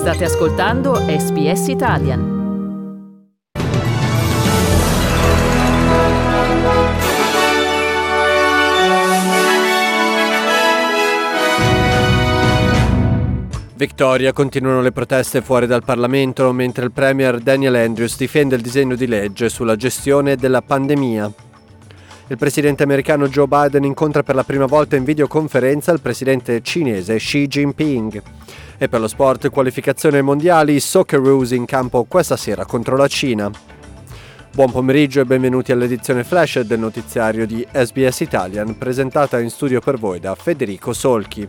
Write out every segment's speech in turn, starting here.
State ascoltando SBS Italian. Victoria, continuano le proteste fuori dal Parlamento mentre il Premier Daniel Andrews difende il disegno di legge sulla gestione della pandemia. Il presidente americano Joe Biden incontra per la prima volta in videoconferenza il presidente cinese Xi Jinping. E per lo sport, qualificazione ai mondiali, Socceroos in campo questa sera contro la Cina. Buon pomeriggio e benvenuti all'edizione flash del notiziario di SBS Italian, presentata in studio per voi da Federico Solchi.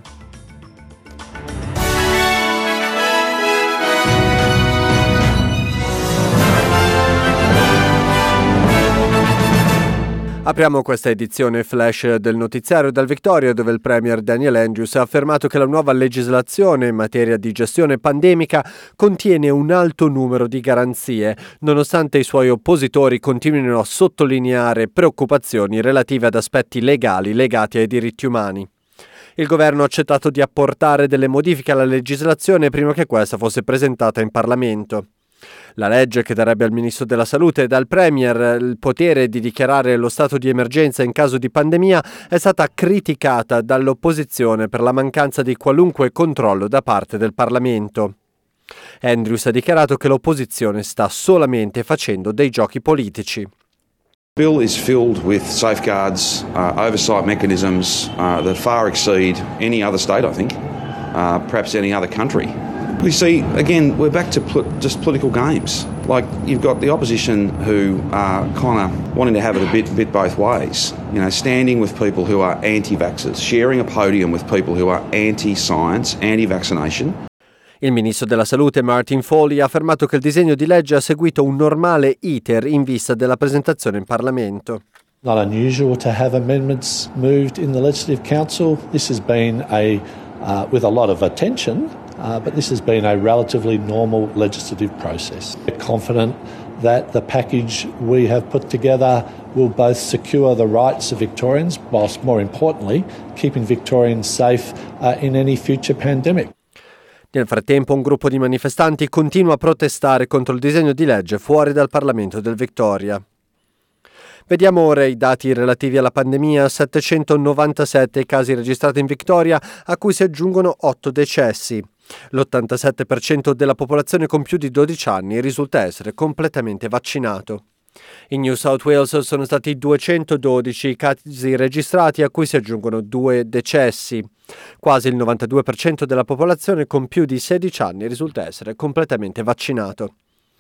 Apriamo questa edizione flash del notiziario dal Victoria, dove il Premier Daniel Andrews ha affermato che la nuova legislazione in materia di gestione pandemica contiene un alto numero di garanzie, nonostante i suoi oppositori continuino a sottolineare preoccupazioni relative ad aspetti legali legati ai diritti umani. Il governo ha accettato di apportare delle modifiche alla legislazione prima che questa fosse presentata in Parlamento. La legge che darebbe al Ministro della Salute e al Premier il potere di dichiarare lo stato di emergenza in caso di pandemia è stata criticata dall'opposizione per la mancanza di qualunque controllo da parte del Parlamento. Andrews ha dichiarato che l'opposizione sta solamente facendo dei giochi politici. The bill is filled with safeguards, oversight mechanisms that far exceed any other state, I think, perhaps any other country. We see, again, we're back to just political games. Like, you've got the opposition who are kind of wanting to have it a bit both ways. You know, standing with people who are anti-vaxxers, sharing a podium with people who are anti-science, anti-vaccination. Il ministro della Salute Martin Foley ha affermato che il disegno di legge ha seguito un normale iter in vista della presentazione in Parlamento. Not unusual to have amendments moved in the Legislative Council. This has been with a lot of attention. But this has been a relatively normal legislative process. We're confident that the package we have put together will both secure the rights of Victorians, whilst more importantly, keeping Victorians safe in any future pandemic. Nel frattempo, un gruppo di manifestanti continua a protestare contro il disegno di legge fuori dal Parlamento del Victoria. Vediamo ora i dati relativi alla pandemia: 797 i casi registrati in Victoria, a cui si aggiungono 8 decessi. L'87% della popolazione con più di 12 anni risulta essere completamente vaccinato. In New South Wales sono stati 212 i casi registrati, a cui si aggiungono 2 decessi. Quasi il 92% della popolazione con più di 16 anni risulta essere completamente vaccinato.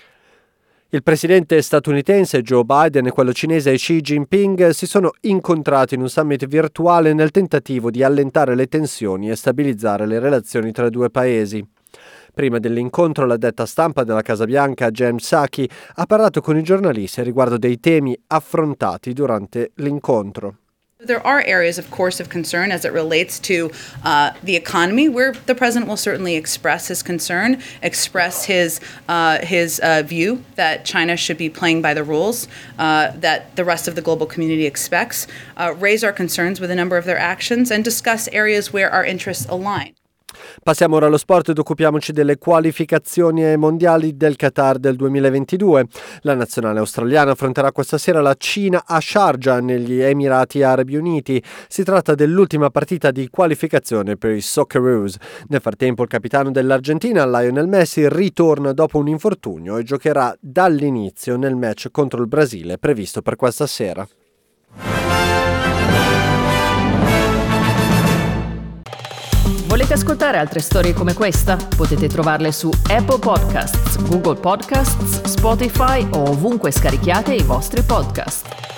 Il presidente statunitense Joe Biden e quello cinese Xi Jinping si sono incontrati in un summit virtuale nel tentativo di allentare le tensioni e stabilizzare le relazioni tra i due paesi. Prima dell'incontro, l'addetta stampa della Casa Bianca Jen Psaki ha parlato con i giornalisti riguardo dei temi affrontati durante l'incontro. There are areas, of course, of concern as it relates to the economy, where the president will certainly express his concern, express his view that China should be playing by the rules that the rest of the global community expects, raise our concerns with a number of their actions, and discuss areas where our interests align. Passiamo ora allo sport ed occupiamoci delle qualificazioni ai mondiali del Qatar del 2022. La nazionale australiana affronterà questa sera la Cina a Sharjah negli Emirati Arabi Uniti. Si tratta dell'ultima partita di qualificazione per i Socceroos. Nel frattempo il capitano dell'Argentina, Lionel Messi, ritorna dopo un infortunio e giocherà dall'inizio nel match contro il Brasile previsto per questa sera. Volete ascoltare altre storie come questa? Potete trovarle su Apple Podcasts, Google Podcasts, Spotify o ovunque scarichiate i vostri podcast.